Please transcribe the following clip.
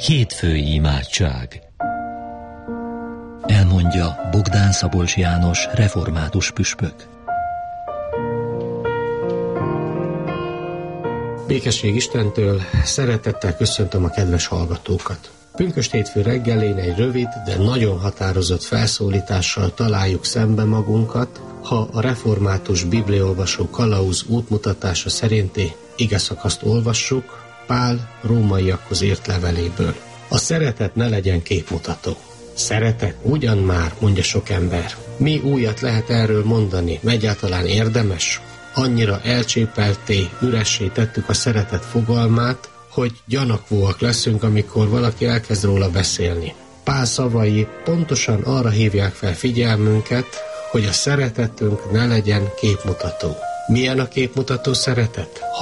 Hétfői imádság. Elmondja Bogdán Szabolcs János, református püspök. Békesség Istentől, szeretettel köszöntöm a kedves hallgatókat. Pünkösd hétfő reggelén egy rövid, de nagyon határozott felszólítással találjuk szembe magunkat, ha a református bibliaolvasó kalauz útmutatása szerinti igeszakaszt olvassuk Pál rómaiakhoz írt leveléből. A szeretet ne legyen képmutató. Szeretet? Ugyan már, mondja sok ember. Mi újat lehet erről mondani? Egyáltalán érdemes? Annyira elcsépelté, üressé tettük a szeretet fogalmát, hogy gyanakvóak leszünk, amikor valaki elkezd róla beszélni. Pál szavai pontosan arra hívják fel figyelmünket, hogy a szeretetünk ne legyen képmutató. Milyen a képmutató szeretet?